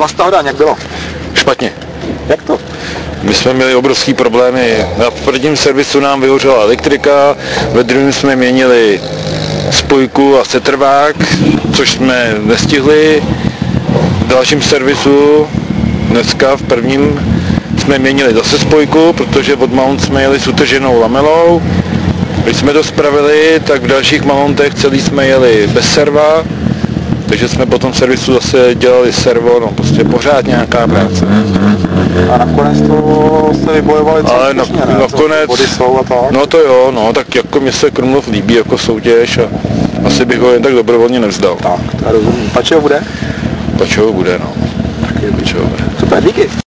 vás toho dá, jak bylo? Špatně. Jak to? My jsme měli obrovský problémy. Na prvním servisu nám vyhořela elektrika, ve druhém jsme měnili spojku a setrvák, což jsme nestihli. V dalším servisu, dneska v prvním, jsme měnili zase spojku, protože od mount jsme jeli s utrženou lamelou. Když jsme to spravili, tak v dalších mountech celý jsme jeli bez serva, takže jsme po tom servisu zase dělali servo, no prostě pořád nějaká práce. A nakonec to jste vybojovali celý úspěšně, ne? Nakonec, Body jsou a tak. no to jo, no, tak jako mi se Krumlov líbí jako soutěž a asi bych ho jen tak dobrovolně nevzdal. Tak, to rozumím. Pačeho bude? Pačeho bude, no. Taky Pačeho bude. Super, díky.